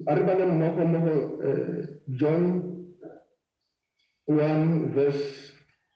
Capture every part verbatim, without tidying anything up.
Aribale mmogo mmogo eh, John one verse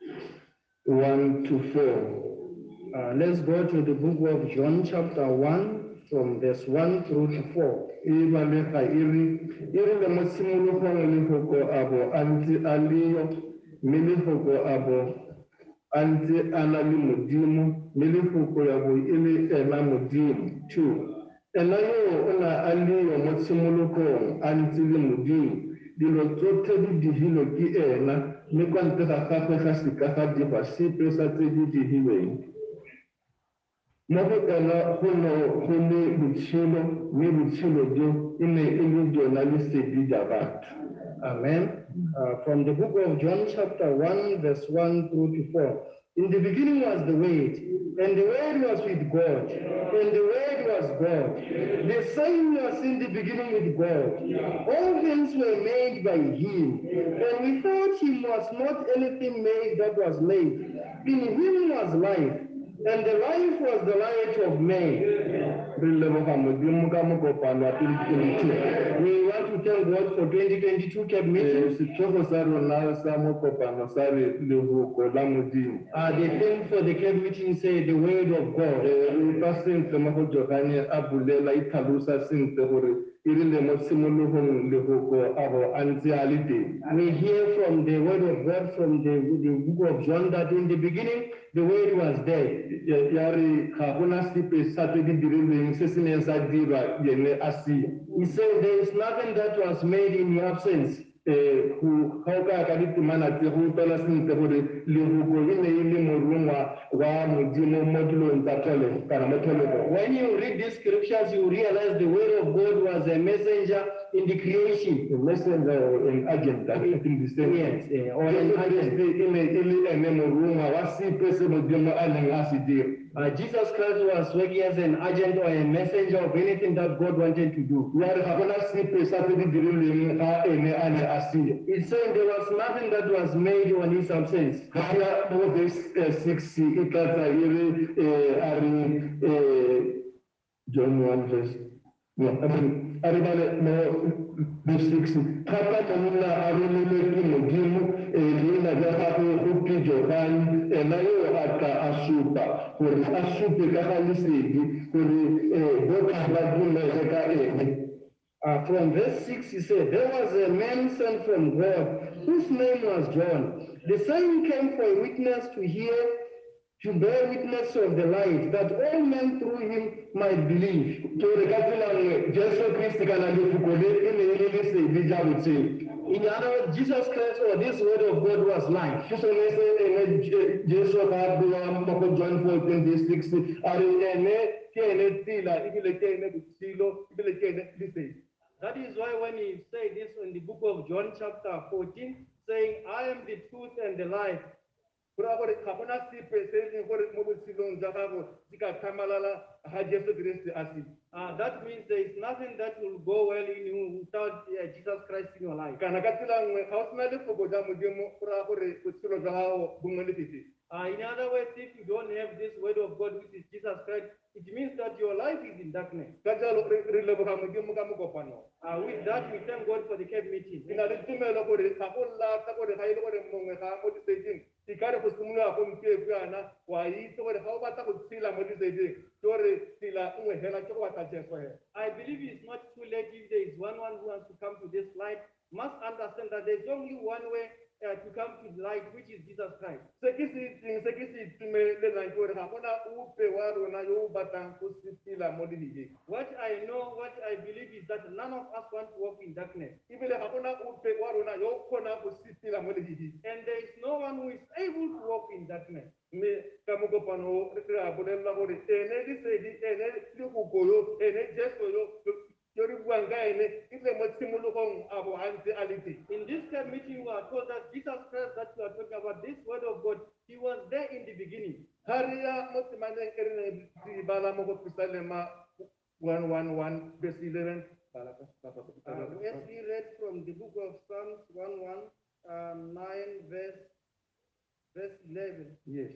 one to four. Uh, let's go to the book of John, chapter one, from verse one through to four. Ibaleka iri iri le mosimologong lefoko abo anti aliyo mme lefoko abo anti a na le modimo mme lefoko ya bo e le ena modimo. Two, ena yo o na a leyo mo tshimologong a ntse le modimo dilo tsotlhe di digilwe ke ena mme kwa ntle ga gagwe ga se ka ga dirwa sepe sa tse di digilweng. Mo go ena go ne go le botshelo mme botshelo jo e ne e le jona lesedi ja batho. Amen. Uh, from the book of John, chapter one, verse one through to four. In the beginning was the Word, and the Word was with God, and the Word was God. The same was in the beginning with God. All things were made by Him, and without Him was not anything made that was made. In Him was life, and the life was the light of men. Re leboga modimo ka mokopano wa twenty twenty-two. We want to thank God for twenty twenty-two camp Eh, meeting. setlhogo sa rona sa mokopano sa re leboko la modimo. Uh, the theme for the camp meeting say the word of God. Eh, re utlwa sentle mo go Johane a bulela e tlhalosa sentle gore e rile mo tshimologong leboko a bo a ntse a le teng. We hear from the word of God from the, the book of John that in the beginning the word was there. Ya ya re ga gona sepe sa tse di dirilweng se se neng sa dirwa yene a sia. He said there is nothing that was made in your absence. Eh, go ga o ka ya ka ditemana tse go utlwala sentle gore leboko e ne e le morongwa wa modimo mo dilong tsa tlholego kana mo tlholegong. When you read these scriptures, you realize the word of God was a messenger in the creation. A messenger or an agent, I think the same. Yes, eh, or an Jesu agent. Kristi e ne e le ene morongwa wa sepe se modimo a neng a se dira. Uh, Jesus Christ was working as an agent or a messenger of anything that God wanted to do. Ya re ga gona sepe sa tse di dirilweng ga ene a ne a sia. It's saying there was nothing that was made on his absence. Ga ya mo verse eh, six e tlatsa e re eh, a re eh, John one verse no, I mean, a re bale mo verse six thata monna a romilwe ke modimo eh, leina la gagwe go ke Johane ena yo a tla a supa gore a supe ka ga lesedi gore eh, botlhe ba dumele ka ene. Uh, from verse six, he said, there was a man sent from God whose name was John. The same came for a witness to hear, to bear witness of the light, that all men through him might believe. To re ka tsela nngwe Jesu Kristi kana lefoko le e ne e le lesedi ja botshelo. In other words, Jesus Christ or this word of God was life. Ke sone se ene Je- Jesu ga a bua mo go John fourteen verse six a re ene ke ene tsela ebile ke ene botshelo ebile ke ene lesedi. That is why when he said this in the book of John chapter fourteen, saying, I am the truth and the life. Go raya gore ga gona sepe se e leng gore mo botshelong jwa gago se ka tlhamalala ga Jesu Kristi a se. Uh, that means there is nothing that will go well in you without uh, Jesus Christ in your life. Kana ka tsela nngwe ga o sena lefoko jwa modimo go raya gore botshelo jwa gago bo mo lefefeng. Uh, in other words, if you don't have this word of God, which is Jesus Christ, it means that your life is in darkness. Ka jalo re re leboga modimo ka mokopano. Uh, with that, we thank God for the camp meeting. Ke na le tumelo gore ga go lata gore ga e le gore mongwe ga mo leseding ke ka re go simolola gompieko yana wa itse gore ga o batla go tshela mo leseding ke gore tsela nngwe fela ke go batla Jesu fela. I believe it's not too late if there is one one who wants to come to this light. Must understand that there's only one way uh, to come to the light, which is Jesus Christ. Se ke se itseng se ke se itumelelang ke gore ga gona ope wa rona yo o batlang go sepela mo leleleng. What I know, what I believe is that none of us want to walk in darkness. Ebile ga gona ope wa rona yo o kgonang go sepela mo leleleng. And there is no one who is able to walk in darkness. Mme ka mokopano re a bolelela gore ene lesedi ene lekoko yo ene Jesu yo yo re buang ka ene e tle mo tshimologong a bo a ntse a le teng. In this camp meeting, we are told that Jesus Christ that we are talking about, this word of God, he was there in the beginning. Ga re ya mo temaneng e re ne re bala mo go Psalm one one one verse eleven. Bala ka- bala ka- Uh, as we read from the book of Psalms one one um, nine verse verse eleven. Yes.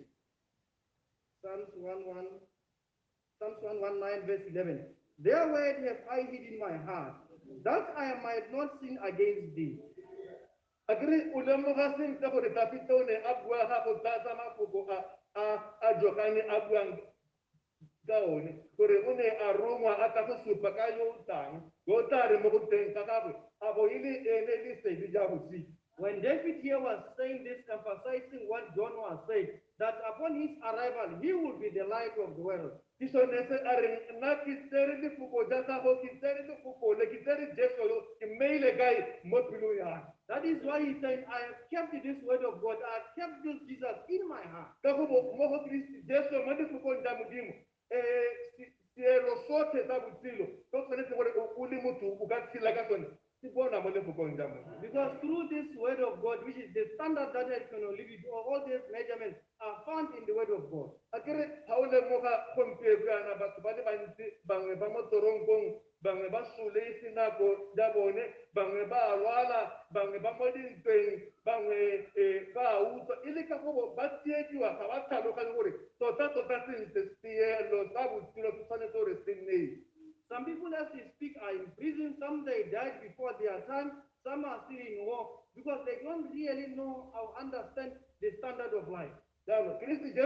Psalms one one Psalms one one nine verse eleven. Their word have I hid in my heart, that I might not sin against thee. Agri ulemoga sin tako de tapito ne abwa hapo tasa mafuko a a a jokani abwa gaoni kore une aruma ataku supakayo utang gotare mokuten kakabu abo ili ene liste bijabu si. When David here was saying this, emphasizing what John was saying, that upon his arrival, he will be the light of the world. Kiso nese arin na kiteri di fuko jasa ho kiteri di fuko le kiteri jesolo kimeile gai mopilu ya. That is why he said, I have kept this word of God, I have kept this Jesus in my heart. Kakubo moho Kristi jeso mandi fuko ndamudimu. Eh, siero sote sabu tilo. Koko nese wale uli mutu ukatila kasoni. Because through this word of God, which is the standard that I can live with, all these measurements are found in the word of God. Akere haule moka kompere na basubale banti bangwe ba motorongong bangwe ba sule sinako dabone bangwe ba alwala bangwe ba modin pen bangwe ba uso ili kakobo batieji wa kawata lokal wori tota tota sin testie lo sabu tilo tusane tore sinne. Some people, as they speak, are in prison. Some they died before their time. Some are still in war because they don't really know or understand the standard of life. How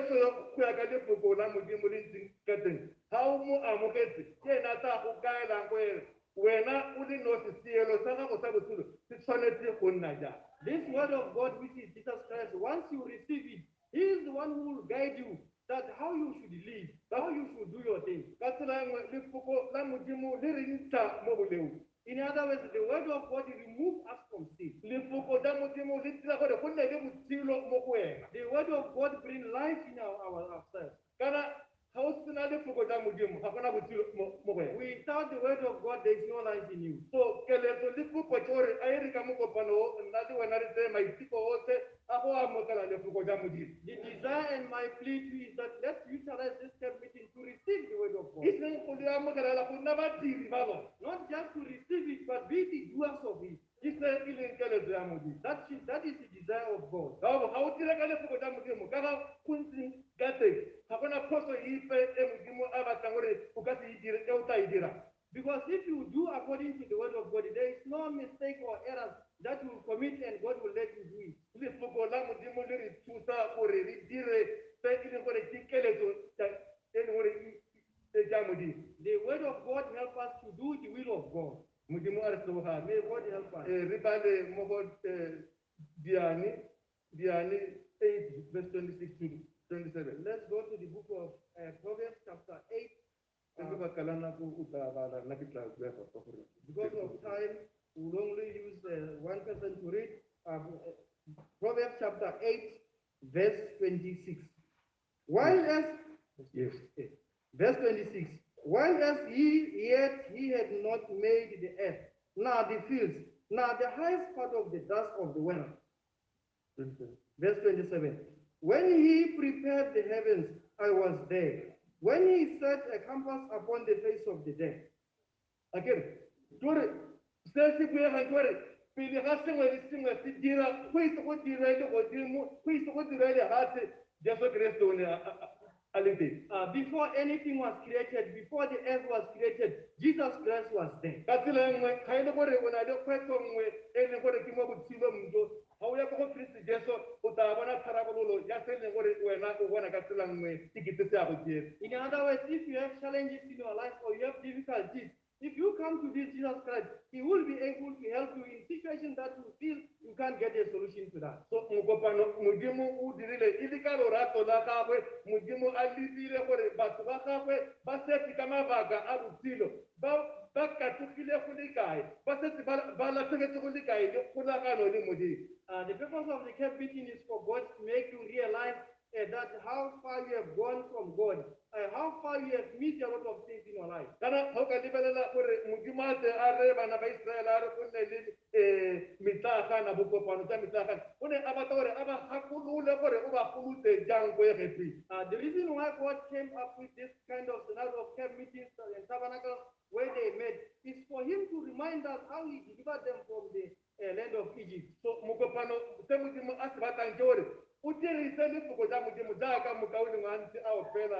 mu amuketi tena ta ukaela kweli wena uli nosisielo saka kosabutulo sisoneti kunnaja. This word of God, which is Jesus Christ, once you receive it, he is the one who will guide you that how you should live, how you should do your things. In other words, the word of God removes us from sin. The word of God brings life in our, our ourselves. Without the word of God, there is no life in you. So, the desire and my plea to you is that let's utilize this camp meeting to receive the word of God. Not just to receive it, but be the doers of it. That is, that is the desire of God. Because if you do according to the word of God, there is no mistake or error that you will commit and God will let you do it. The word of God helps us to do the will of God. May God help us. Diani eight, verse twenty-six to twenty-seven. Let's go to the book of uh, Proverbs, chapter eight. Uh, because of time, we will only use uh, one person to read. Uh, Proverbs chapter eight, verse twenty-six. While as yes, verse twenty-six. While as he yet he had not made the earth, nor the fields, nor the highest part of the dust of the world. Verse twenty-seven. When he prepared the heavens, I was there. When he set a compass upon the face of the dead. Again, uh, before anything was created, before the earth was created, Jesus Christ was there. In other words, if you have challenges in your life or you have difficulties, if you come to this Jesus Christ, he will be able to help you in situations that you feel you can't get a solution to that. So mudimu udirile ilikalo rato la kabwe mudimu alibile kore batuka kabwe baseti kama baga abutilo ba baka tukile kulikai baseti bala tege tukulikai kula kano ni mudi. The purpose of the camp meeting is for God to make you realize Uh, that how far you have gone from God, uh, how far you have missed a lot of things in your life. Kana hoka libela kore mujimate areba na Israel are kunne li mitaka na buko panuta mitaka une abatore aba hakulule kore uba kulute jango yepi. The reason why God came up with this kind of scenario of camp meetings and tabernacles where they met is for him to remind us how he delivered them from the uh, land of Egypt. So mukopano semujimu asibata njore. Ujiri seni fuko jamu jimu jaga mukauli nganti au pela hautare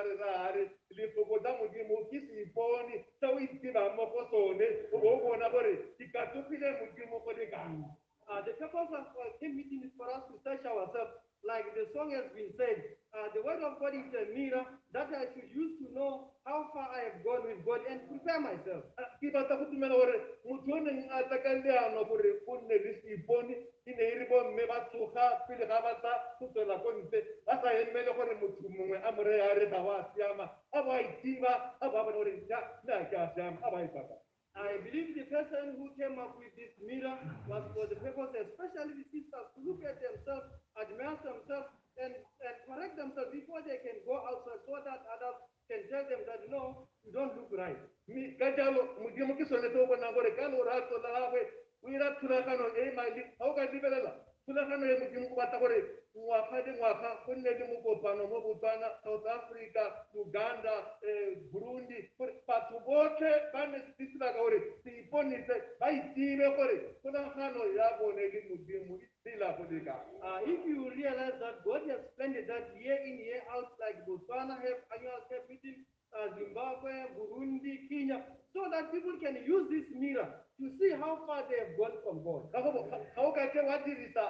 re ra re lefoko tsa modimo ke se ipone sa o itsebang mo go sone o bo o bona gore ke ka tsogile modimo go le kang. Uh, the purpose of uh, camp meeting is for us to search ourselves. Like the song has been said, uh, the word of God is a mirror that I should use to know how far I have gone with God and prepare myself. Ke batla go dumela gore motho o neng a tla ka leano gore o nne le se ipone e ne e re bo mme ba tsoga pele ga ba tla go tswela ko ntle ba sa emele gore motho mongwe a mo re ya re ga wa siama a ba itiba a ba bona gore nna ke a siama a ba ipaka. I believe the person who came up with this mirror was for the purpose, especially the sisters, to look at themselves, admire themselves, and, and correct themselves before they can go outside so that others can tell them that no, you don't look right. Mi ka jalo modimo ke sone se o bonang gore ka lorato la gagwe o ira thulagano e e mali ga o ka lebelela thulagano e modimo o batla gore ngwaga le ngwaga go nne le mokopano mo Botswana, South Africa, Uganda, Burundi gore batho botlhe ba ne se tsela ka gore se iponise ba itibe gore thulagano ya bone le modimo e tsela go le kang. Uh, if you realize that God has planned that year in, year out, like Botswana have annual camp meeting, uh, Zimbabwe, Burundi, Kenya, so that people can use this mirror to see how far they have gone from God. Ga o ka ke wa dirisa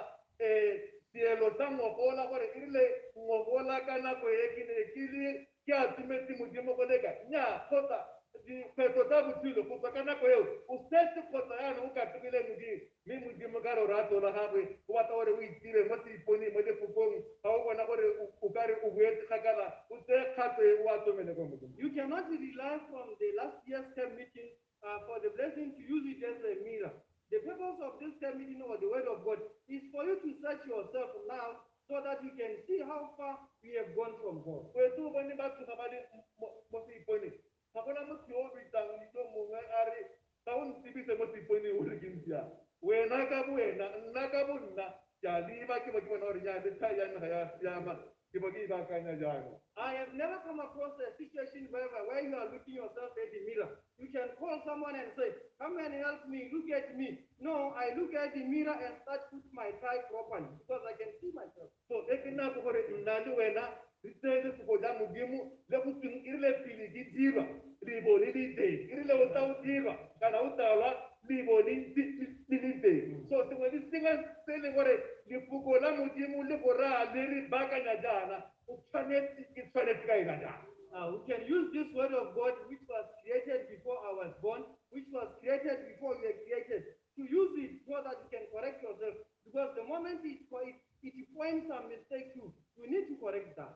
seelo sa ngogola gore e rile ngogola ka nako e ke ne ke le ke a tumetse modimo go leka nnyaa kgotsa dikgwetlho tsa botshelo go tswa ka nako eo o setse kgotsa yaanong o ka togile modimo mme modimo ka lorato la gagwe o batla gore o itire mo se ipone mo lefokong ga o bona gore o ka re o boetse kgakala o tseye kgato e o atomele ko modimo. You cannot rely from the last year's camp meeting uh, for the blessing to use it as a mirror. The purpose of this camp meeting or the word of God is for you to search yourself now so that you can see how far you have gone from God. Kwetu bone ba tsoga ba le mo se ipone ga gona motho yo o bitsang yo mongwe a re ga o ntsibise mo se ipone o re ke ntsia wena ka bo wena nna ka bo nna ke a leba ke bo ke bona gore ya le tsa ya nna ya siama ke bo ke ibakanya jalo. I have never come across a situation where, where you are looking yourself at the mirror. You can call someone and say, come and help me, look at me. No, I look at the mirror and start put my tie properly because I can see myself. So e ke nna go gore nna le wena re tseye go ja modimo le go tseng e rile pele di dira le bo le di teng e rile o tsa o dira kana o talwa le bo le di teng. So sengwe le sengwe se e leng gore lefoko la modimo le go raya le re baakanya jaana o tshwanetse ke tshwanetse ka ena jaana. Uh, we can use this word of God, which was created before I was born, which was created before you were created, to use it so that you can correct yourself. Because the moment it, it, it points some mistake to, you need to correct that.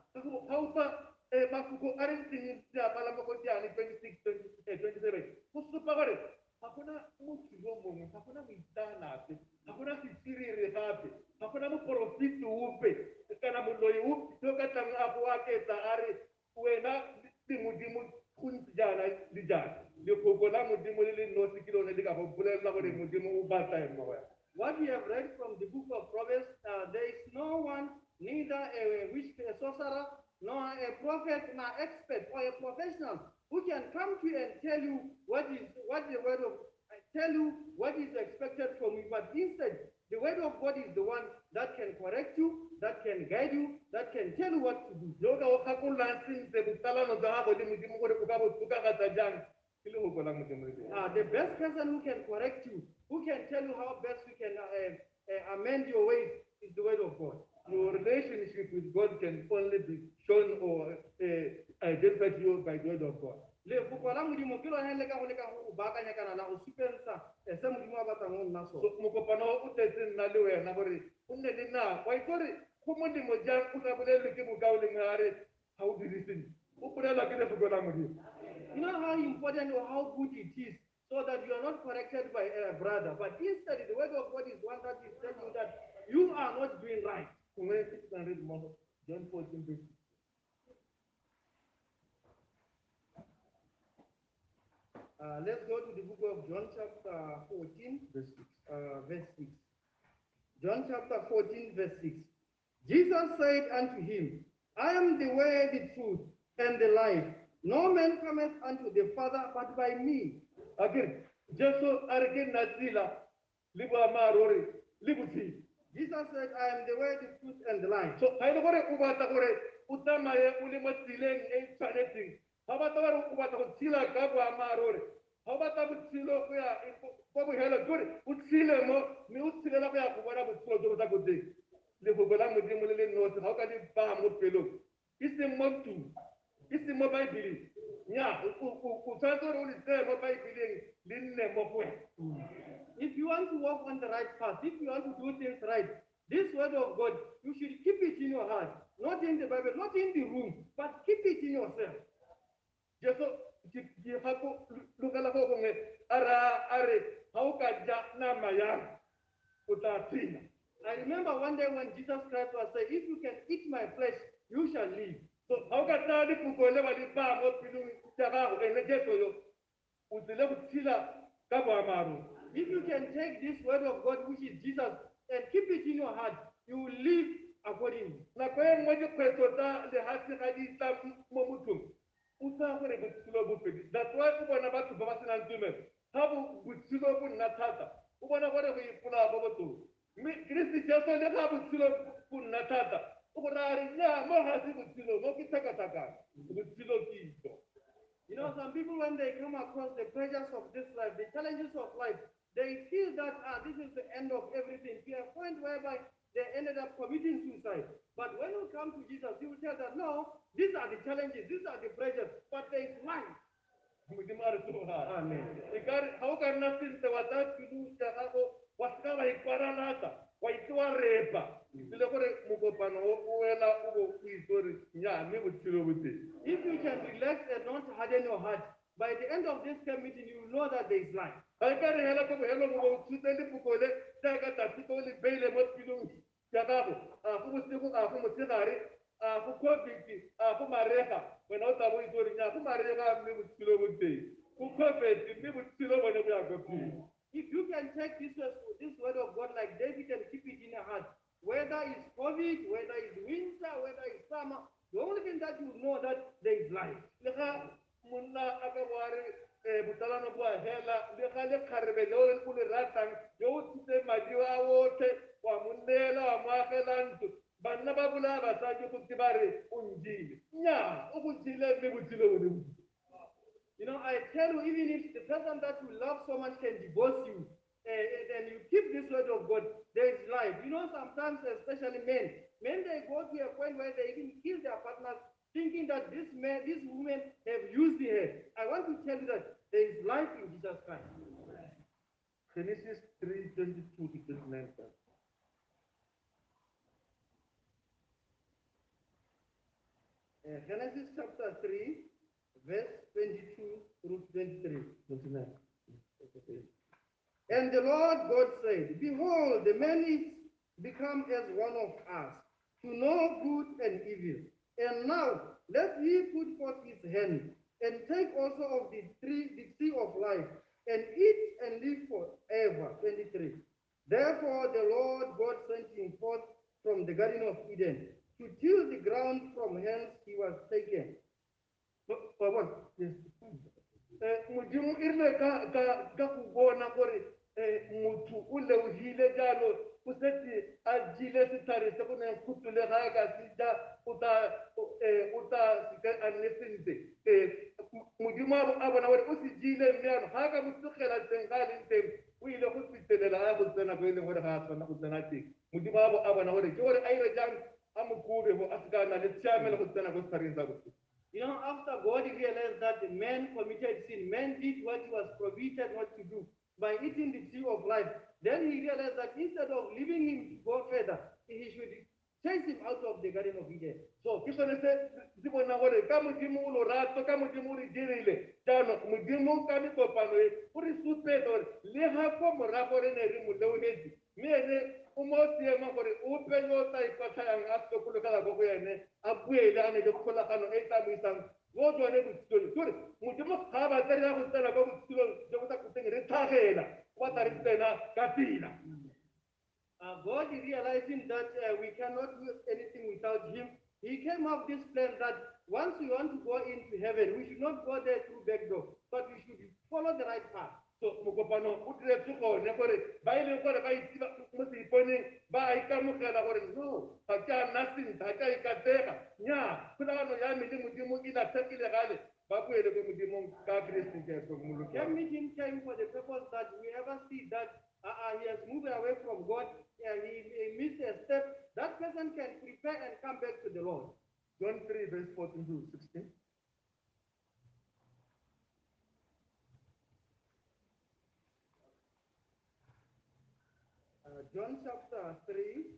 Mafuko a re ntseng ya bala mo go diane twenty-six twenty-seven go supa gore ga gona motho yo mongwe ga gona moitanape ga gona setsiriri gape ga gona moporofiti ope kana moloi ope yo ka tlang a go aketsa a re wena le modimo go ntse jaana le jaana lefoko la modimo le le nosi ke lone le ka go bolelela gore modimo o batla eng mo go yana. What we have read from the book of Proverbs, uh, there is no one, neither a witch, a sorcerer, nor a prophet, nor expert, or a professional who can come to you and tell you what is what the word of uh, tell you what is expected from you. But instead, the word of God is the one that can correct you, that can guide you, that can tell you what to do. Uh, the best person who can correct you, who can tell you how best you can uh, uh, amend your ways, is the word of God. Your relationship with God can only be shown or uh, identified to you by the word of God. Le fukola modimo ke lone le ka go leka go baakanya kana la go supentsha se modimo a batlang go nna sone. So mokopano o tletse nna le wena gore o nne le nako wa itse gore go modimo jang o sa bolelele ke bokao le ngare ga o diriseng o bolela ke lefoko la modimo. You know how important or how good it is so that you are not corrected by a brother, but instead the word of God is one that is telling you that you are not doing right. John fourteen verse six. Uh, let's go to the book of John chapter fourteen, Verse six. uh, verse six. John chapter fourteen, verse six. Jesus said unto him, I am the way, the truth, and the life. No man cometh unto the Father but by me. Again, Jesus arke nasila libu amarori libu ti. Jesus said, I am the way, the truth, and the life. So I know gore ubata gore o tsamaye o le mo tseleng e e tshwanetseng ga o batla gore o batla go tshela ka boammaaruri ga o batla botshelo go ya ko bogelo kore o tshele mo mme o tshelela go ya go bona botshelo jo bo sa kotseng lefoko la modimo le le nosi ga o ka di baa mo pelong e seng mo ntlong e seng mo baebeleng nnyaa o tshwanetse gore o le tseye mo baebeleng le nne mo go wena. If you want to walk on the right path, if you want to do things right, this word of God, you should keep it in your heart, not in the Bible, not in the room, but keep it in yourself. Jeso ke gapo lokela go gongwe a ra a re ga o ka ja nama yang o tla phela. I remember one day when Jesus Christ was saying, if you can eat my flesh, you shall live. So ga o ka tsaya dipoko le ba di baa mo pelong tsa gago ene jeso yo o tlile go tshela ka boammaaruri. If you can take this word of God, which is Jesus, and keep it in your heart, you will live accordingly. Nako e nngwe dikgwetlho tsa lehatshe ga di tla mo mothong o tsaya gore botshelo bo fedile. That's why o bona batho ba ba senang tumelo ga botshelo bo nna thata o bona gore go ipolaya bo botoka mme keresete jesu le ga botshelo bo nna thata o go raya re nnyaa mo ga se botshelo mo ke tlhakatlhakane botshelo ke itso. You know, some people, when they come across the pressures of this life, the challenges of life, they feel that ah, this is the end of everything, to a point whereby they ended up committing suicide. But when you come to Jesus, he will tell that no, these are the challenges, these are the pressures, but there is life. Amen. Ga o ka nna sentle wa tsaya pelo tsa gago wa seka wa ikwaralata wa itsewa repa le gore mokopano o wela o bo o itse gore nnyaa mme botshelo bo teng. If you can relax and not harden your heart, by the end of this camp meeting, you will know that there is life. Ga e ka re hela ko bogelo mo bo tshutse lepoko le jaaka tatiko le beile mo pelong ya gago a go bosigo a go motshegare a go covid a go marega wena o tla bo itse gore nnyaa go marega mme botshelo bo teng go covid mme botshelo bone bo ya ko pele. If you can take this, this word of God like David and keep it in your heart, whether it's COVID, whether it's winter, whether it's summer, the only thing that you know that there is life. Le ga monna a ka boare botsalano bo a hela le ga le kgarebe le o le ratang yo o tshitse madi a otlhe wa monnela wa mo agela ntlo banna ba bolaya basadi go tse ba re o njile nnyaa o go jile mme botshelo bone bo. You know, I tell you, even if the person that you love so much can divorce you, uh, and you keep this word of God, there is life. You know, sometimes, especially men, men they go to a point where they even kill their partners, thinking that this man, these women have used her. I want to tell you that there is life in Jesus Christ. Genesis three twenty-two to twenty-nine. Uh, Genesis chapter three, verse twenty-two through twenty-three. twenty-nine. And the Lord God said, behold, the man is become as one of us, to know good and evil. And now let he put forth his hand, and take also of the tree, the tree of life, and eat and live forever. twenty-three. Therefore the Lord God sent him forth from the Garden of Eden, to till the ground from whence he was taken. Modimo e rile ka ka ka go bona gore motho o leuhile jalo o setse a jile setlhare se go neng khutule ga ka se ja o ta o ta se a nne sentle modimo a bona gore o se jile mme ano ga ka botsogela teng ga a leng teng o ile go fetelela a go tsena ko e leng gore ga a tshwana go tsena teng modimo a bona gore ke gore a ire jang a mo kube go a se ka na le tshiamelo go tsena ko setlhareng sa botho. You know, after God realized that the man committed sin, man did what he was prohibited not to do by eating the tree of life, then he realized that instead of leaving him to go further, he should chase him out of the Garden of Eden. So ke sone se se bona gore ka modimo o lorato ka modimo o re dirile jaanong modimo ka dikopano e o re supetsa gore le ga ko morago re ne re mo leonetse mme ene o mo seemo gore ope yo o tla ikotlhayang a sokologela ko go ene a buele a ne le kgolagano e tla mo isang mo tsone botshilong kore modimo ga a batla re ya go tsena kwa botshilong jo bo sa koteng re tlhagela o batla re tsena ka pila. Uh, God realizing that uh, we cannot do anything without him, he came up with this plan that once we want to go into heaven, we should not go there through back door, but we should follow the right path. So mokopano o dire tsogone gore ba ile gore ba itse mo se iponeng ba ikamogela gore no ga ke a nna sentle ga ke a ikatega nya kgolagano ya me le modimo e latlhegile gale ba boele ko modimong ka Kristo Jesu moloko. That meeting came for the purpose that we ever see that uh, uh, he has moved away from God, uh, he, he missed a step, that person can prepare and come back to the Lord. John three, verse fourteen to sixteen. Uh, John chapter three,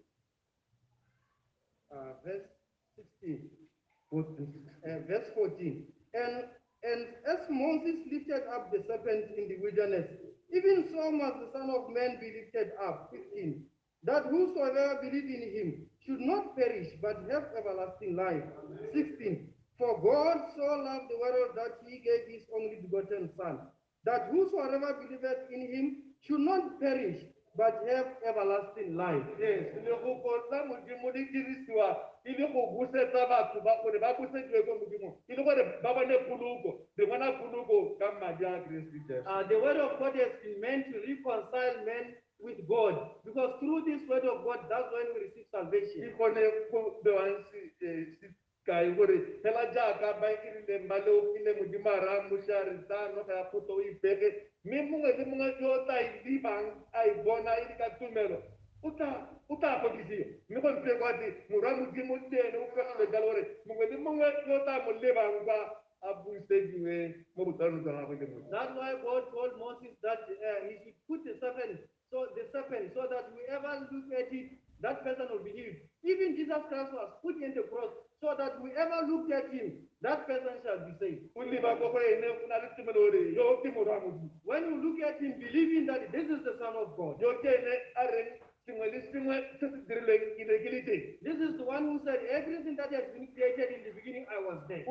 uh, verse sixteen. fourteen. Uh, verse fourteen. And, and as Moses lifted up the serpent in the wilderness, even so must the Son of Man be lifted up. fifteen. That whosoever believe in him should not perish, but have everlasting life. sixteen. For God so loved the world that he gave his only begotten Son, that whosoever believeth in him should not perish, but have everlasting life. Yes, le go kotla modimo di dirisiwa e le go busetsa batho ba gore ba busediwe ko modimo e le gore ba bone poloko re bona poloko ka madi a Kristo Jesu. Uh, the word of God has been meant to reconcile men with God, because through this word of God, that's when we receive salvation. Ke gone go bewang se kai gore fela jaaka ba irile ba leofile modimo a raya mošare tsa noga ya kgotlo o ipege mme mongwe le mongwe yo o tla e lebang a e bona e le ka tumelo o tla godisiwa mme go ntse kwa te morwa modimo tene o fegile jalo gore mongwe le mongwe yo o tla mo lebang kwa a busediwe mo botsalong jwa gagwe le motho. That's why God told Moses that uh, he should put the serpent, so the serpent, so that whoever look at it, that person will be healed. Even Jesus Christ was put in the cross, so that whoever looked at him, that person shall be saved. When you look at him, believing that this is the Son of God, this is the one who said, everything that has been created in the beginning, I was there.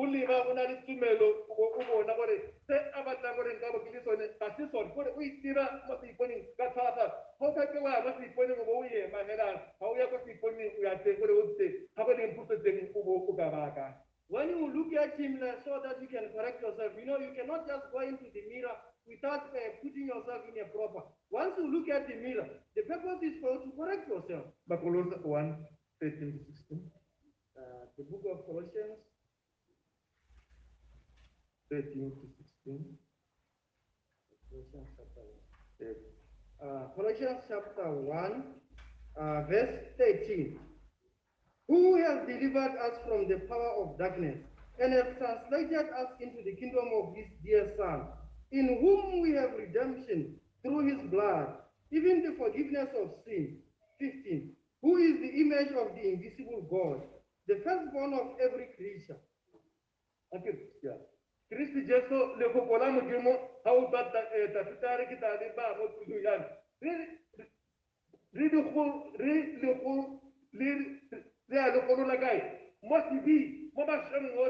When you look at him uh, so that you can correct yourself, you know, you cannot just go into the mirror without uh, putting yourself in a proper. Once you look at the mirror, the purpose is for you to correct yourself. Colossians one, thirteen to sixteen. Uh, the book of Colossians, thirteen to sixteen. Colossians chapter one. Yes. Uh, Colossians chapter one, uh, verse thirteen. Who has delivered us from the power of darkness and has translated us into the kingdom of his dear Son, in whom we have redemption through his blood, even the forgiveness of sin. fifteen. Who is the image of the invisible God, the firstborn of every creature. Okay, yeah. Kristi Jesu le go kola modimo ha o ba ta ta tsare ke ta le ba mo tulu yana. Re re le go re le go le le a le go la kai. Mo tibi mo ba sheng o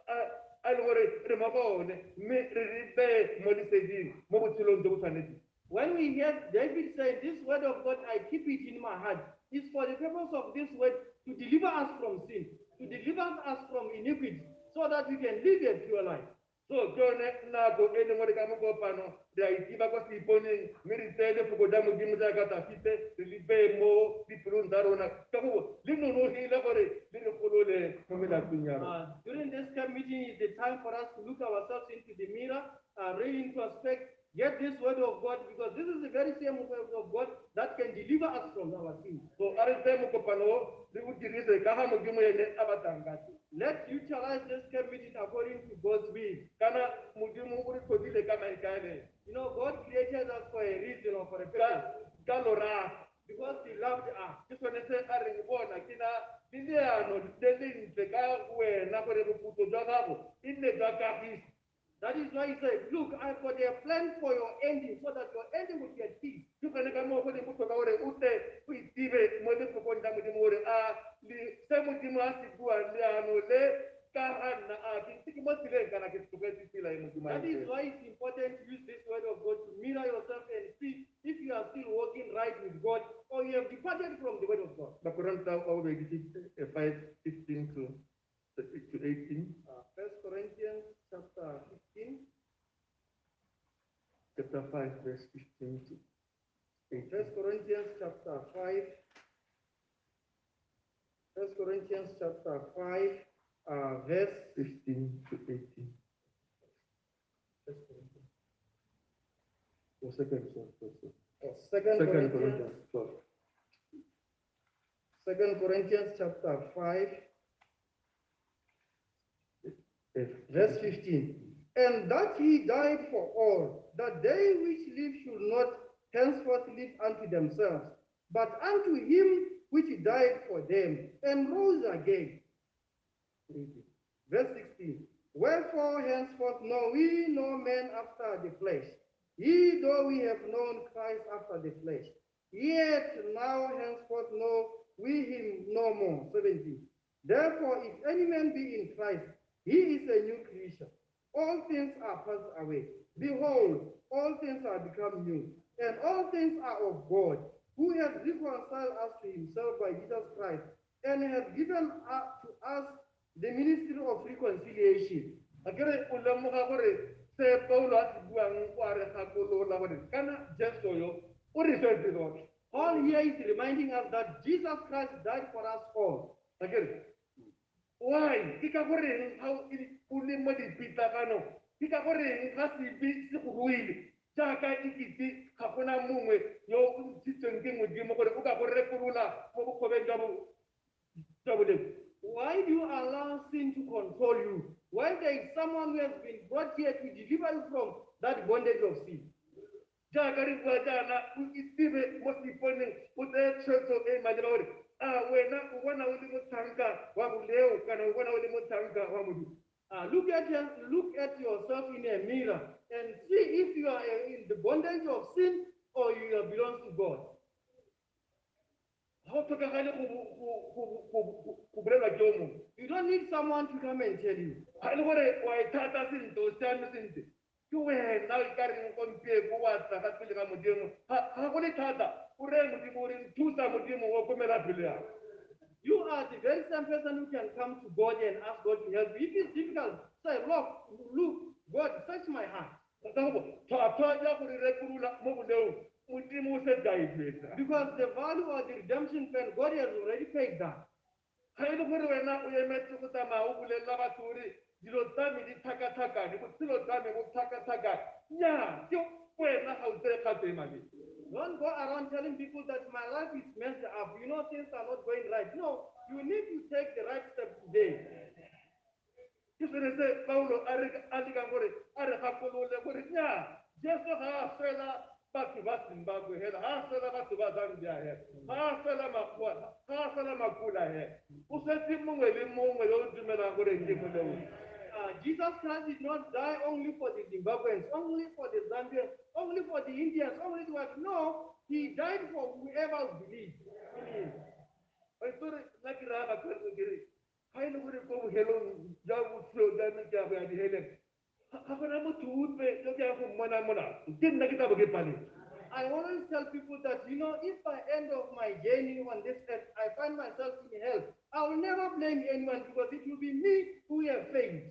a le gore re mo bone me re re be mo di seding mo botshelo ntse bo tshwanetse. When we hear David say, this word of God, I keep it in my heart, is for the purpose of this word to deliver us from sin, to deliver us from iniquity, so that we can live a pure life. So jone na go ene mo ka mo go pano dia itiba ko si pone mi ri tele fu go da mo di mo ka ta fite li be mo di pulun darona ka go li no no hi la gore li no ko le mo mi la tunya. During this camp meeting is the time for us to look ourselves into the mirror, uh, really introspect, get this word of God, because this is the very same word of God that can deliver us from our sins. So are se mo ko pano li utilize ka ha mo di mo ene abatangati. Let's utilize this camp meeting according to God's will. Kana mudimu uri kodile kama ikane. You know, God created us for a reason or for a purpose. Galora Because he loved us. Kiso ne se are ngibona kina biliano deli nteka we na gore buputo jwa gago ine jwa kahisi. That is why he said, look, I've got a plan for your ending so that your ending will get peace. Tuka ne kamo ko de buto ka ore ute uitibe mo de ko konda mo de mo ore a li se mo di mo asigua li ano le kahana a kinti mo tile kana ke tuka tila mo di. That is why it's important to use this word of God to mirror yourself and see if you are still walking right with God or you have departed from the word of God. Bakuranta au be five fifteen to to eighteen. Uh, First Corinthians chapter fifteen. chapter five, verse fifteen to eighteen. First Corinthians chapter five. First Corinthians chapter five, uh, verse fifteen to eighteen. First Corinthians. Or second, sorry, first, sorry. Oh, Second, Second Corinthians, Corinthians twelve. Second Corinthians chapter five, Yes. verse fifteen. And that he died for all, that they which live should not henceforth live unto themselves, but unto him which died for them and rose again. Verse sixteen. Wherefore henceforth know we no man after the flesh. Ye though we have known Christ after the flesh, yet now henceforth know we him no more. seventeen. Therefore, if any man be in Christ, he is a new creature. All things are passed away. Behold, all things are become new, and all things are of God, who has reconciled us to himself by Jesus Christ, and has given uh, to us the ministry of reconciliation. Akere ulamuka kore se Paulo atibuang kware kakolo la kore kana jeso yo uri se dilo. Paul here is reminding us that Jesus Christ died for us all. Akere why kika kore how uli madi pita kano kika kore kasi bi sikuruili chaka ikiti kakuna mumwe yo titenge mudimo kore uka kore kurula mo kobe jabu jabu de. Why do you allow sin to control you when there is someone who has been brought here to deliver you from that bondage of sin? Jagari wajana ukistibe mosipone ute choto e madraori ah wena wana uli mutanga wa leo kana wana uli mutanga wa mudu. Uh, look at your, look at yourself in a mirror and see if you are uh, in the bondage of sin or you uh, belong to God. You don't need someone to come and tell you. You are the very same person who can come to God and ask God to help you. If it's difficult, say, look, look, God, search my heart. Because the value of the redemption plan, God has already paid that. Don't go around telling people that my life is messed up. You know things are not going right. No, you need to take the right step today. Paulo alikangore are hakolole gore nya Jesu ha fela batu bazimbabwe hela ha fela batu bazambia he ha fela makwa ha fela makula he usethi mungwe limungwe lo dumela gore ndimo lo. Uh, Jesus Christ did not die only for the Zimbabweans, only for the Zambians, only for the Indians, only the whites. No, he died for whoever believes in him. I thought like Rama Kiri. I know what go hello, Jawu Slow, Diamond Java, and Helen. How can I move to Woodbay? Look at Mona Mona. Didn't like it up again. I always tell people that, you know, if by end of my journey on this earth, I find myself in hell, I will never blame anyone because it will be me who have failed.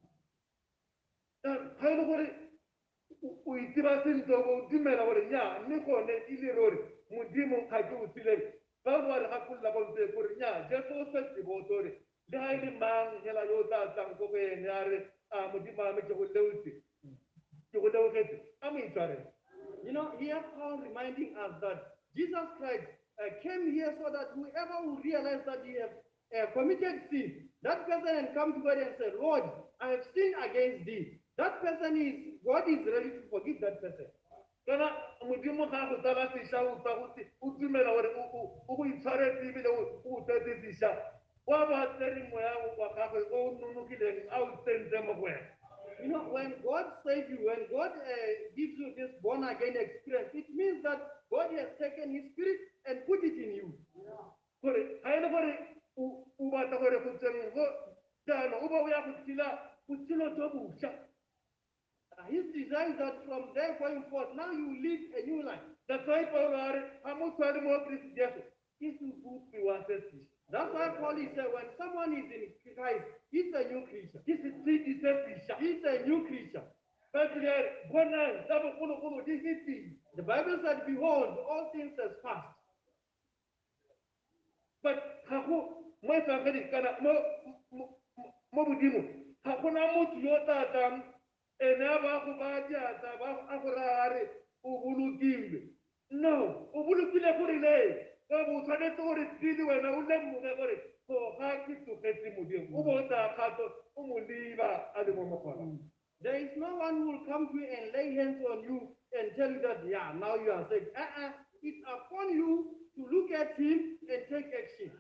I know what we did us in the Dimena or Ya, Nico, Ilirori, Mudimo, Haju, Sile, Bawar Hakula Bonte, Purinya, just also the Botori, the highly man, Helayota, Sankope, and Yare, Mudima, Mitchell, you would know it. I'm in trouble. You know, here Paul reminding us that Jesus Christ uh, came here so that whoever will realize that he has uh, committed sin, that person can come to God and say, Lord, I have sinned against thee. That person is, God is ready to forgive that person. Kana mudimu ha kutala tisha utakuti utumela wale uku itare tibi le utete tisha waba teri moya wakafe o nunukile au tente mwe. You know, when God saves you, when God uh, gives you this born again experience, it means that God has taken His Spirit and put it in you. Kore haina kore ubata kore kutemi ho dano uba uya kutila kutilo tobu sha. His desire is that from there going forth, now you live a new life. That's why Paul are amukwali mo Kristo Yesu. Isu bupi wasesi. That's why Paul is saying when someone is in Christ, he's a new creature. This is three disciples. He's a new creature. The Bible said, behold, all things has passed. But haku mai tangani kana mo mo budimu hakuna mutu yota tam ena ba ku ba ja ta ba akurare ubulu kimbe no ubulu kile kuri le ka bu tane to ri tili we na ulle mu ga kore ko haki tu keti mu dim ubo ta khato umuliba adi mo makona. There is no one who will come to you and lay hands on you and tell you that, yeah, now you are saved. Uh-uh. It's upon you to look at him and take action.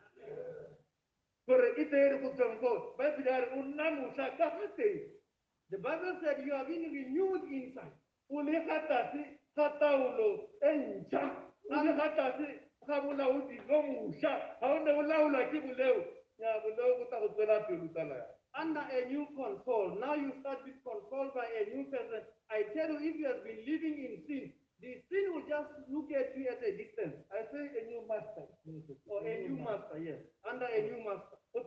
The Bible said you have been renewed inside. Under a new control. Now you start with control by a new person. I tell you, if you have been living in sin, the sin will just look at you at a distance. I say a new master. Or a new master, yes. Under a new master. You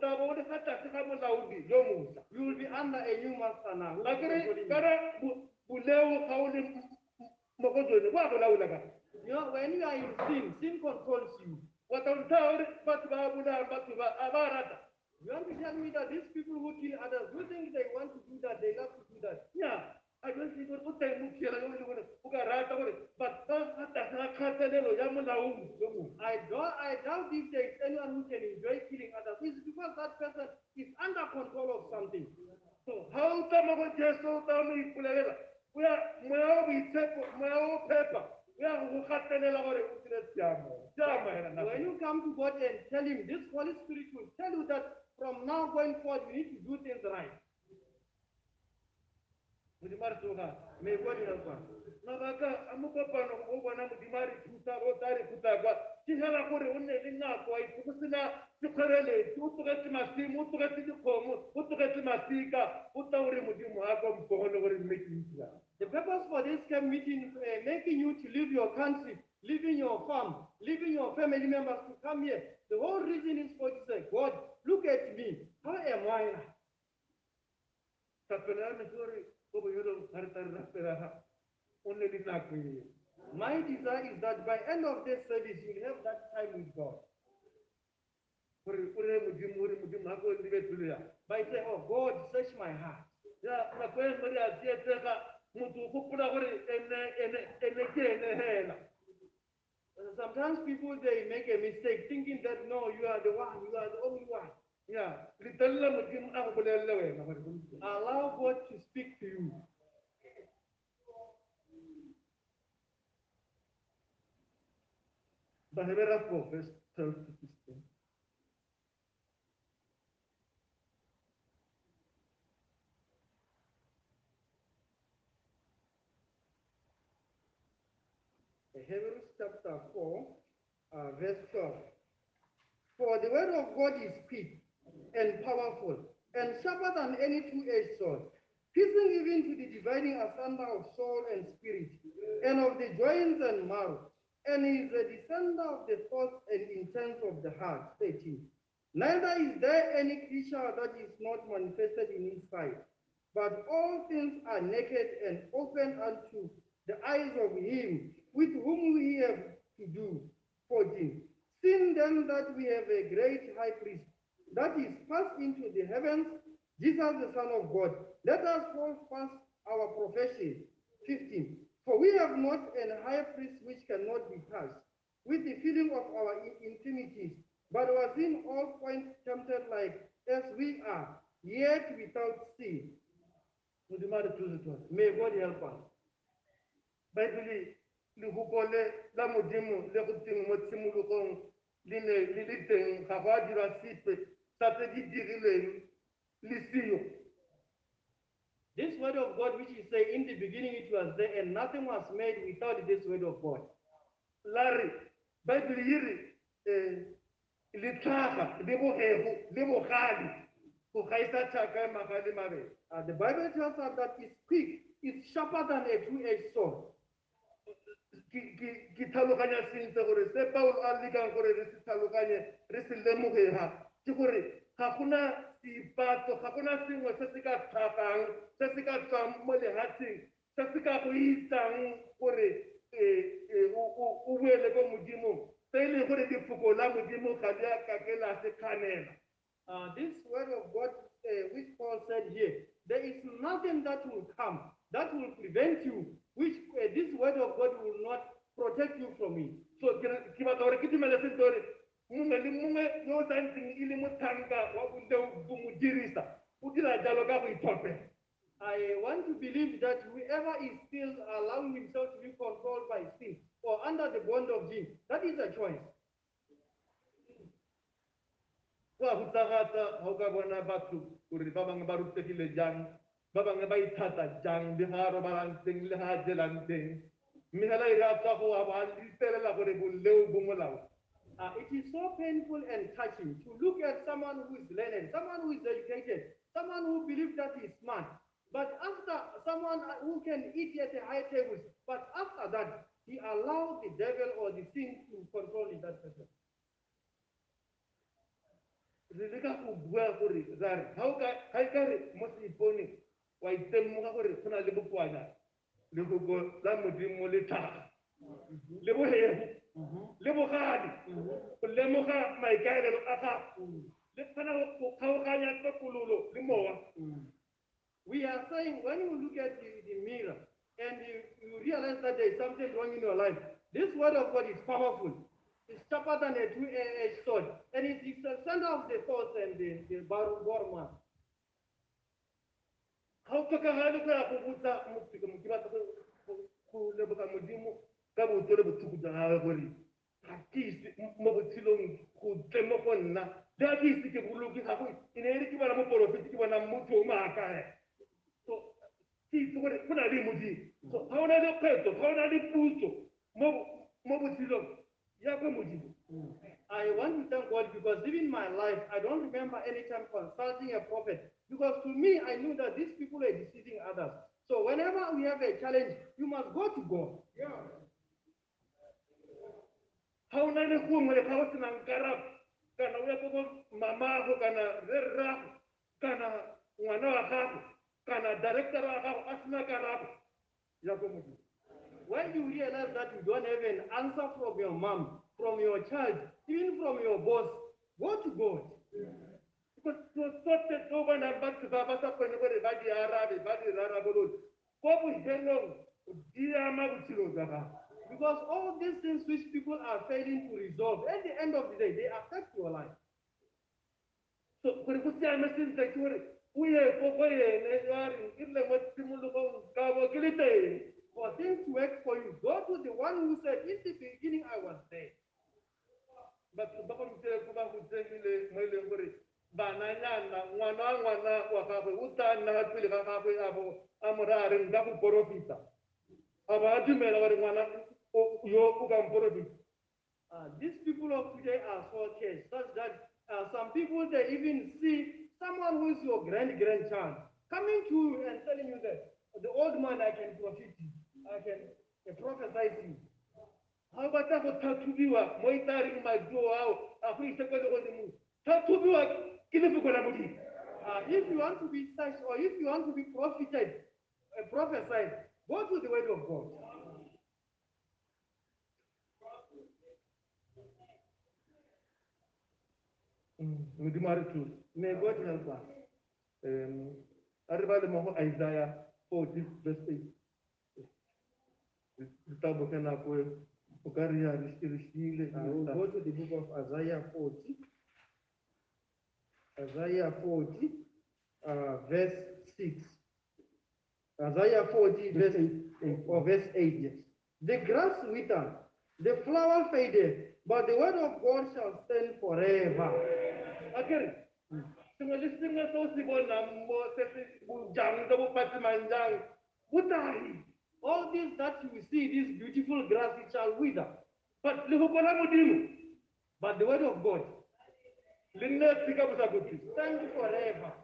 will be under a new master now. You know, when you are in sin, sin controls you. You want to tell me that these people who kill others, who think they want to do that, they love to do that? Yeah. I don't think what they look here. But I don't I doubt if there is anyone who can enjoy killing others. It's because that person is under control of something. So how come about just so tell me we are we are we take we are paper. We are who cut the When you come to God and tell him, this Holy Spirit will tell you that from now going forward you need to do things right. May God help us. Nabaka amukapa no kubona mudimari tuta rotari kutagwa kihala kore unne linga kwa ikusina tukarele tutukati masimu utukati komo utukati masika utauri mudimu ako mkohono kore making. The purpose for this camp meeting uh, making you to leave your country, leaving your farm, leaving your family members to come here. The whole reason is for to say, God, look at me. How am I? My desire is that by end of this service, you'll have that time with God. By saying, oh God, search my heart. Sometimes people, they make a mistake thinking that, no, you are the one, you are the only one. Yeah. Allow God to speak to you. Bahebera four, verse twelve to sixteen. Hebrews chapter four, uh, verse twelve. For the word of God is quick and powerful, and sharper than any two-edged sword, piercing even to the dividing asunder of soul and spirit, and of the joints and marrow, and is a descender of the thoughts and intents of the heart. thirteen. Neither is there any creature that is not manifested in his sight, but all things are naked and open unto the eyes of him with whom we have to do. fourteen. Seeing then that we have a great high priest that is passed into the heavens, Jesus the Son of God, let us hold fast our profession. fifteen. For we have not an high priest which cannot be touched with the feeling of our infirmities, but was in all points tempted like as we are, yet without sin. May God help us. Bible likukole la mudimu le kuting motsimu lukong line liliteng kawajira sipe sate didirile lisiyo. This word of God which is say in the beginning it was there and nothing was made without this word of God. Larry, Bible yiri eh litaka libo hehu libo khali kukaisa chaka makali mabe. Uh, the Bible tells us that it's quick, it's sharper than a two-edged sword. Kitalukanya sinse gore se Paul alikan gore risi talukanye risi lemuke ha. Chikore hakuna dipatso ga gona sengwe se se ka tlhagang se se ka tswang mo lehatsheng se se ka go itsang gore o boele ko modimong se e leng gore lefoko la modimo ga di a ka ke la se kganela. This word of God, uh, which Paul said here, there is nothing that will come that will prevent you, which uh, this word of God will not protect you from it. So ke batla gore ke dumele se gore mongwe le mongwe yo o santseng e le motlhanka wa go mo dirisa o dira jalo ka go itlhophela. I want to believe that whoever is still allowing himself to be controlled by sin or under the bond of sin, that is a choice. Wa go tsagata ga o ka bona batho gore ba bangwe ba rutegile jang ba bangwe ba ithata jang le ga robalang teng le ga jelang teng mme hela e ratsa go a ba itelela gore boleo bo molao. Uh, it is so painful and touching to look at someone who is learned, someone who is educated, someone who believes that he is smart. But after someone who can eat at a high table, but after that, he allows the devil or the sin to control that person. Re leka go bua gore ra re ga o ka ga e ka re mo seipone wa itemoga gore go na le bokoanya lefoko la modimo le tlhaga le bogego le bogadi go lemoga maikaelelo a gago le kgona go kgaoganya tokololo le mowa. We are saying when you look at the, the mirror and you, you realize that there is something wrong in your life, this word of God is powerful. It's sharper than a two-edged sword, and it is the center of the thoughts and the, the barman. How to go ahead and put that go leboga modimo ka botsole botshuku jwa gagwe gore ga ke ise mo botshelong go tle mo go nna le ga ke ise ke boloke gago e ne e re ke bona mo porofete ke bona motho o maakae so ke itse gore go na le modimo so ga o na le kgwetso ga o na le puso mo botshelong ya kwa modimo. I want to thank God because even my life, I don't remember any time consulting a prophet because to me, I knew that these people are deceiving others. So whenever we have a challenge, you must go to God. Yeah. How many women have house in Ankara? Kana uyapo mama ho kana rera kana mwana wa hapo kana director wa hapo asina karapo yako mudi. When you realize that you don't have an answer from your mom, from your child, even from your boss, go to God. Because to sort it over and back to Babasa when everybody Arabi, body Rarabolo, what we hello, because all these things which people are failing to resolve, at the end of the day, they affect your life. So, for the message that you we are for things to work for you, go to the one who said, in the beginning I was there. But the Bible says, bananyana ngwana ngwana wa gagwe o tla nna pele ga gagwe a bo a morare nka go porofita a ba dumela gore ngwana yo o ka porofita. These people of today are so caged such that uh, some people they even see someone who is your grand grandchild coming to you and telling you that the old man I can profit you, I can uh, prophesy to you. How about that for Tatubiwa, Moitaring my door out, a free second of the moon? Tatubiwa, give it uh, if you want to be such or if you want to be profited, uh, prophesied, go to the word of God. Mm, may God help us. Um, everybody know Isaiah forty, verse eight. Uh, we'll go to the book of Isaiah forty. Isaiah forty, uh, verse six. Isaiah forty, verse eight, or verse eight, yes. The grass wither, the flower faded, but the word of God shall stand forever. Okay. All this that you see, this beautiful grass, it shall wither. But but the word of God stand forever.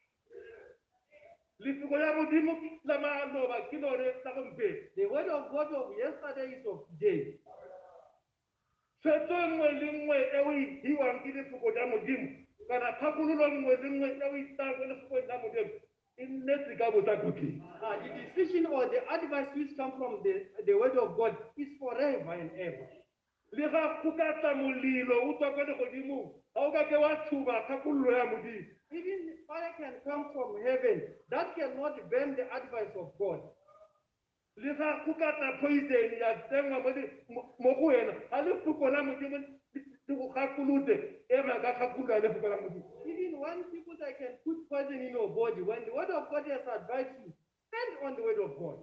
The word of God of yesterday is of today. kana khakhululo nngwe le nngwe e o itang mo lefokong la modimo e nnetse ka botsakutleng Uh, the decision or the advice which come from the, the word of God is forever and ever. le ga go ka tla molelo o tswa kwa legodimong ga o ka ke wa tshuba kgakololo ya modimo Even fire can come from heaven, that cannot burn the advice of God. le ga go ka tla poison ya tsenngwa mo di- mo- mo go wena ga lefoko la modimo le go kgakolotse e ma ka kgakolo ya lefoko la modimo Even when people that can put poison in your body, when the word of God has advised you, stand on the word of God.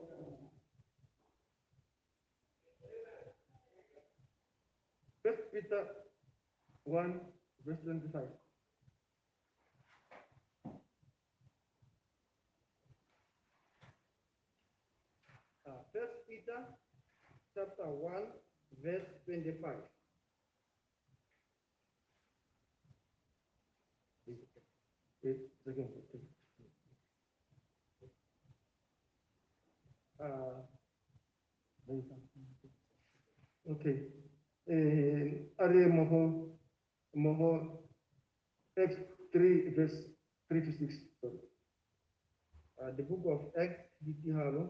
First Peter one verse twenty-five. Uh, First Peter chapter one, verse twenty-five. Wait, second, second. Uh, Okay. Eh, are moho moho Acts three verse three to six. Sorry. uh, the book of Acts, Ditihalo,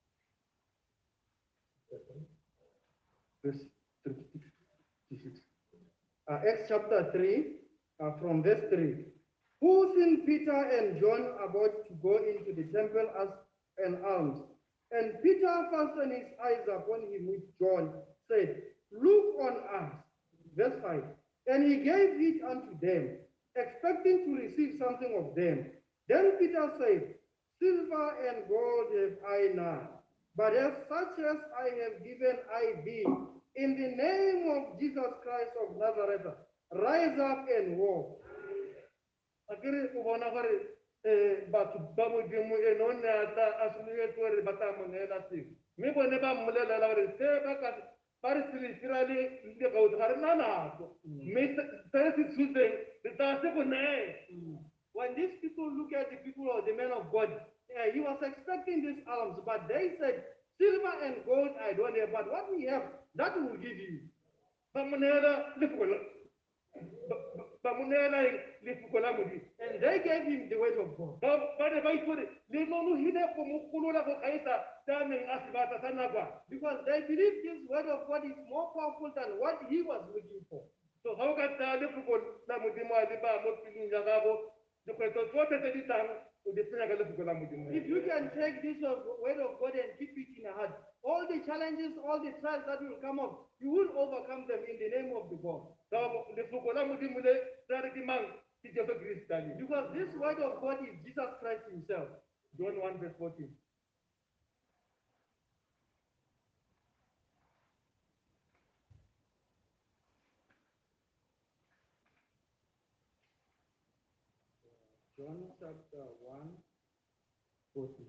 Verse three to six. uh, Acts chapter three, uh, from verse three. Who seen Peter and John about to go into the temple as an alms? And Peter fastened his eyes upon him with John, said, Look on us. Verse five. And he gave it unto them, expecting to receive something of them. Then Peter said, Silver and gold have I none, but as such as I have given I thee, in the name of Jesus Christ of Nazareth, rise up and walk. Akere o bona gore eh batho ba modimo e no ne ata a soletse gore ba tla mo neela seng mme bone ba mmolelela gore se ba ka ba re se le dira le le go ga re na nako mme se se tshutseng le tla se go nee When these people look at the people or the men of God, uh, he was expecting these alms, but they said, Silver and gold I don't have, but what we have, that we will give you. ba mo neela lefoko la ba- ba- ba mo neela eng? Lefoko la modimo And they gave him the word of God. ba ba ne ba itse gore le nonogile go mogolola go gaetsa se a neng a se batla sa nakwana Because they believe this word of God is more powerful than what he was looking for. so ga o ka tsaya lefoko la modimo a le ba mo pelong ya gago dikgwetlho tsotlhe tse di tlang o di tsenya ka lefoko la modimo If you can take this of- word of God and keep it in your heart, all the challenges, all the trials that will come up, you will overcome them in the name of the God. Ka bo- lefoko la modimo le tla re ke mang ke jesu kristane Because this word of God is Jesus Christ himself. john one verse fourteen John chapter one, fourteen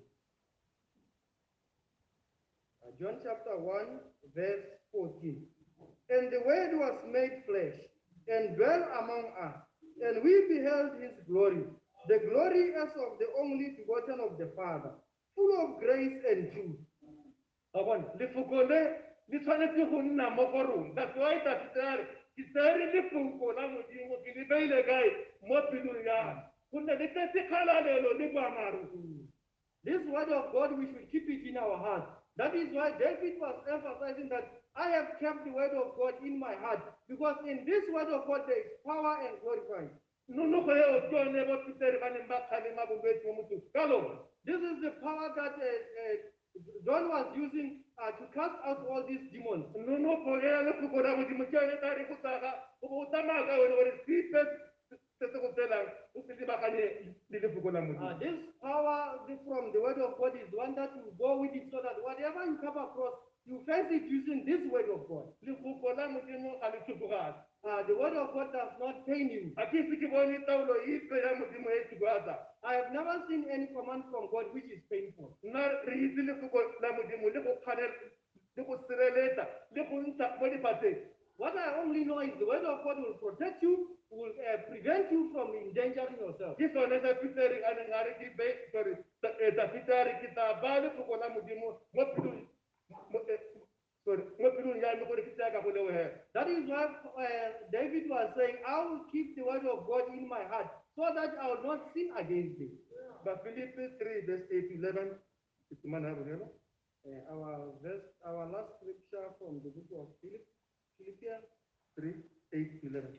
uh, John chapter one, verse fourteen. And the word was made flesh and dwelt among us, and we beheld his glory, the glory as of the only begotten of the Father, full of grace and truth. ga bona lefoko le le tshwanetse go nna mo go rona that's why tafitare ke tsere lefoko la modimo ke le beile kae mo pelong ya me gonne le tletse kgalalelo le boammaaruri This word of God, we should keep it in our heart. That is why David was emphasizing that I have kept the word of God in my heart, because in this word of God there is power and glorifying. nonoko e o tsone bo pitere ba neng ba kgalema bolwetse mo motsong ka lona This is the power that uh, uh, John was using uh, to cast out all these demons. nonoko e ya lefoko la modimo ke yone tla re go tsaga go bo o tsamaya ka yone gore sepe se se go tselang o se lebagane le lefoko la Uh, modimo this power the- from the word of God is one that will go with it so that whatever you come across, you face it using this word of God. lefoko la modimo ga le tlhokogate Uh, the word of God does not pain you. a ke ise ke bone taolo epe ya modimo e tsogatsa I have never seen any command from God which is painful. nna re itse lefoko la modimo le go kganela le go sireletsa le go ntsha mo lefatsheng What I only know is the word of God will protect you, will uh, prevent you from endangering yourself. ke sone sa pitere a neng a re ke be sorry sa pitere ke tla ba lefoko la modimo mo pelong mo- eh, sorry mo pelong ya me gore ke tsaya ka go lebohela That That is why uh, David was saying, I will keep the word of God in my heart so that I will not sin against it. But Philippians three, verse eight to eleven, it's man have it, Uh, our verse, our last scripture from the book of Philip, Philippians three, eight to eleven.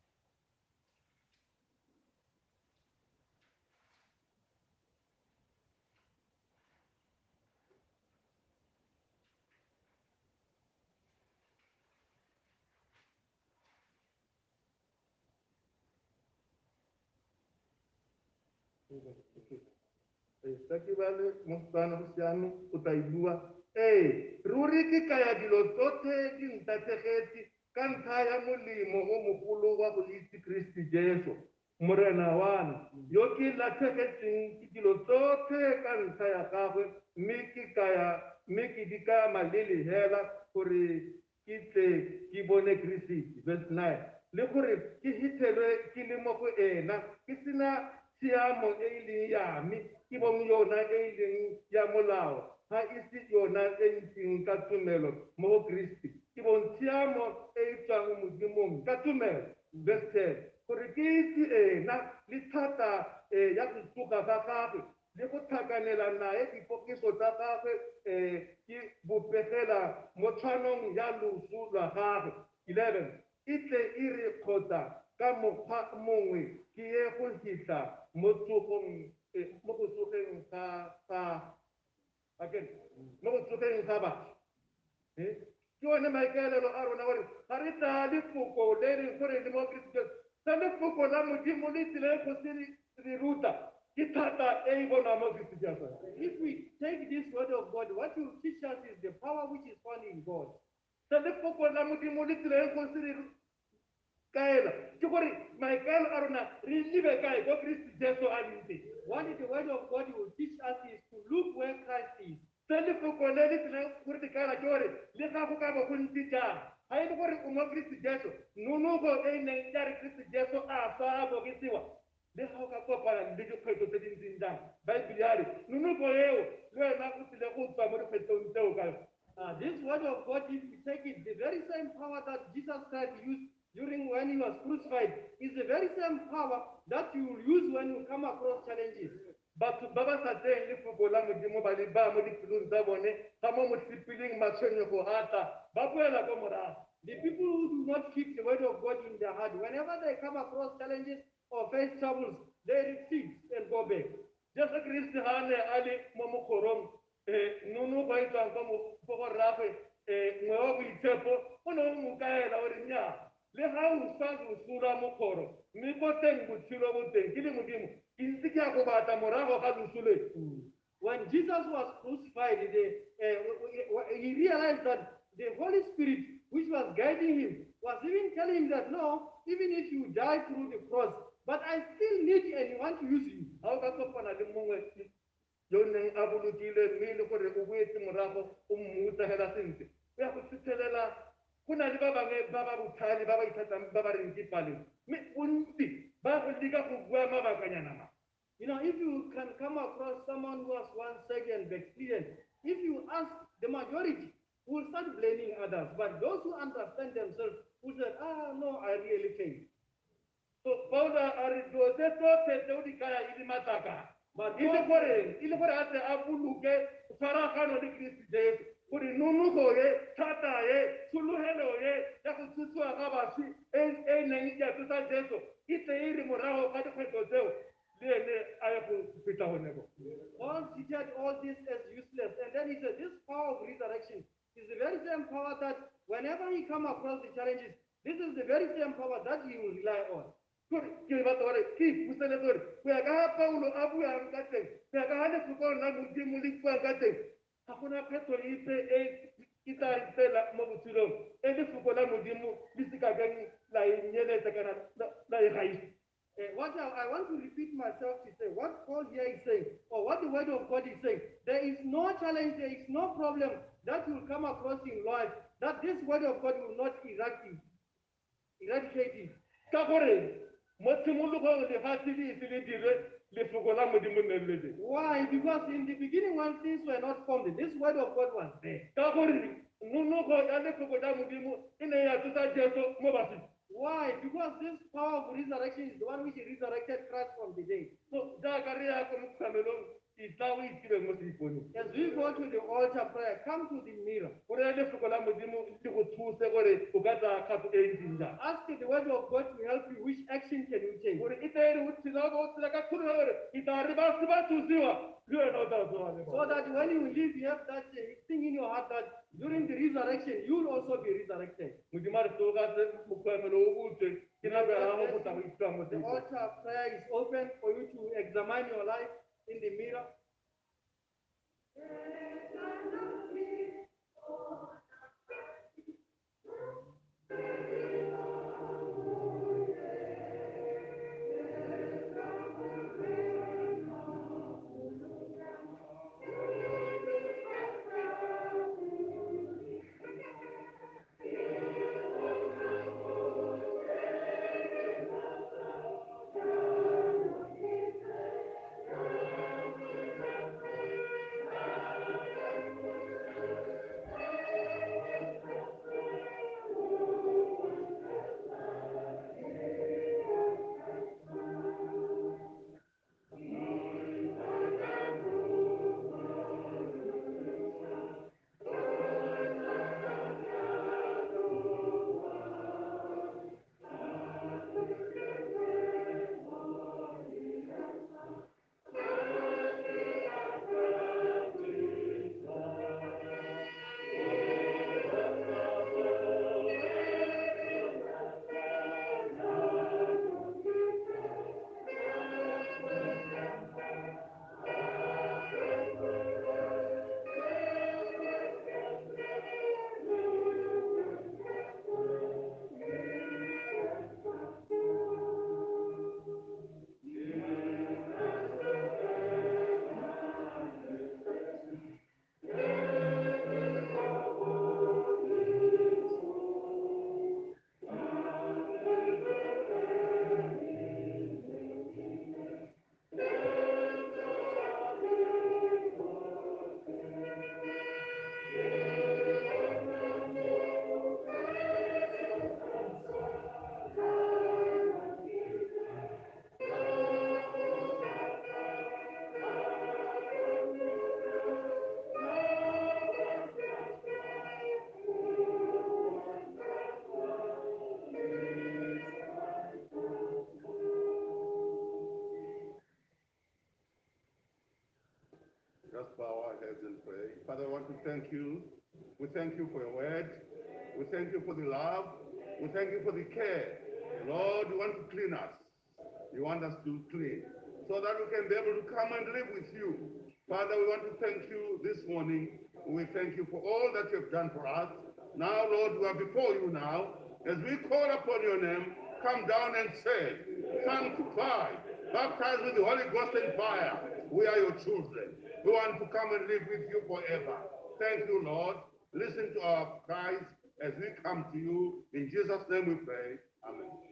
Sakibale mustana usiano utaibua. Eh, ruri ki kaya dilo tote di ntateketi kan kaya mulimo o mukulu wa ulisi Kristi Jesu. Murena wan. Yoki la teketi dilo tote kan kaya kawe miki kaya miki dika malili hela kuri kite kibone Kristi. Verse nine. Lekuri ki hitele kilimo ko ena kisina siamo eili yami ibong yona eili ya molao ha isi yona eili katumelo mo Kristi ibong siamo eili mudimo katumelo verse ten kurikisi e na litata e ya kutuka kakape lekuthakanela naye ipokiso takape e ki bupehela mothanong ya lusu lwa gape eleven itle iri kgotsa ka mokgwa mongwe ke ye go hitla mo tsogong mo go tsogeng ga ga again mo go tsogeng ga batho eh ke one maikaelelo a rona gore ga re tla lefoko le re gore le mo Kristo sa lefoko la modimo le tsile go se re ruta ke thata e e bona mo Kristo Jesu. If we take this word of God, what will teach us is the power which is found in God. Sa lefoko la modimo le tsile go se re kaela ke gore maikaelo a rona re libe kae ko Kristo Jesu a leng teng. What the word of God will teach us is to look where Christ is. Se lefoko le le tsile gore di kaela ke gore le ga go ka bo go ntse jang ga e le gore o mo Kristo Jesu nonogo e e neng ya re Kristo Jesu a fa a bogisiwa le ga o ka kopana le dikgwetlho tse di ntseng jang baebile ya re nonogo eo le wena o tlile go tswa mo dikgwetlhong tseo ka yone. Uh, this word of God, if we take it, the very same power that Jesus Christ used during when he was crucified is the very same power that you will use when you come across challenges. Batho ba ba sa tseng lefoko la modimo ba le ba mo dipelong tsa bone ga mo mosepeleng matshwenyego ata ba boela ko morago. The people who do not keep the word of God in their heart, whenever they come across challenges or face troubles, they retreat and go back. Jesu Kristi ga a ne a le mo mokgorong um nono ba e tswang ka mo go rragwe um ngwe wa boitshepo o ne o mo kaela gore nnyaa le ga o sa o sura mokgoro mme ko teng botshelo bo teng ke le modimo ke ntse ke ya go batla morago ga loso le. When Jesus was crucified, the, uh, he realized that the Holy Spirit, which was guiding him, was even telling him that no, even if you die through the cross, but I still need you and you want to use you. Ga o ka kopana le mongwe yo neng a bolokile mme e le gore o boetse morago o mmutsagela sentle o ya go fitlhelela go na le ba bangwe ba ba botlhale ba ba ithatang ba ba reng ke paleng mme bontsi ba go leka go bua mabakanyana ma. You know, if you can come across someone who was once sick and backslidden, if you ask the majority, will start blaming others. But those who understand themselves will say, ah, no, I really failed. So Paulo a re dilo tse tsotlhe tseo di kaya e le matlaka e le gore e le gore a tle a boloke tshwaragano le Kristo Jesu gore nonogo ye thata ye tshologelo ye ya go thusiwa ga baswi e e neng ya tsosa Jesu e tle e re morago ga dikgwetlho tseo le ene a ye go feta gone go. Paul treated all this as useless. And then he said, this power of resurrection is the very same power that whenever he come across the challenges, this is the very same power that he will rely on. Ke batla gore ke ipuseletse gore go ya ka ga Paulo a buang ka teng go ya ka ga lefoko la modimo le buang ka teng ga gona kgetho epe e ke tla tsela mo botshelong e lefoko la modimo le se ka keng la e nyeletsa kana la e gaisa. Uh, what I, I want to repeat myself to say, what Paul here is saying, or what the word of God is saying, there is no challenge, there is no problem that will come across in life that this word of God will not eradicate, eradicate it. Ka gore mo tshimologong lefatshe le ise le dire lefoko la modimo ne le. Why? Because in the beginning when things were not formed, this word of God was there. Ka gore Why? Because this power of resurrection is the one which resurrected Christ from the dead. As we go to the altar prayer, come to the mirror. Ask the word of God to help you. Which action can you take? So that when you leave, you have that uh, thing in your heart that during the resurrection, you will also be resurrected. The altar prayer is open for you to examine your life in the mirror. Just bow our heads and pray. Father, I want to thank you. We thank you for your word. We thank you for the love. We thank you for the care. Lord, you want to clean us. You want us to clean so that we can be able to come and live with you. Father, we want to thank you this morning. We thank you for all that you have done for us. Now, Lord, we are before you now. As we call upon your name, come down and say, sanctify, baptize with the Holy Ghost and fire. We are your children. We want to come and live with you forever. Thank you, Lord. Listen to our cries as we come to you. In Jesus' name we pray. Amen.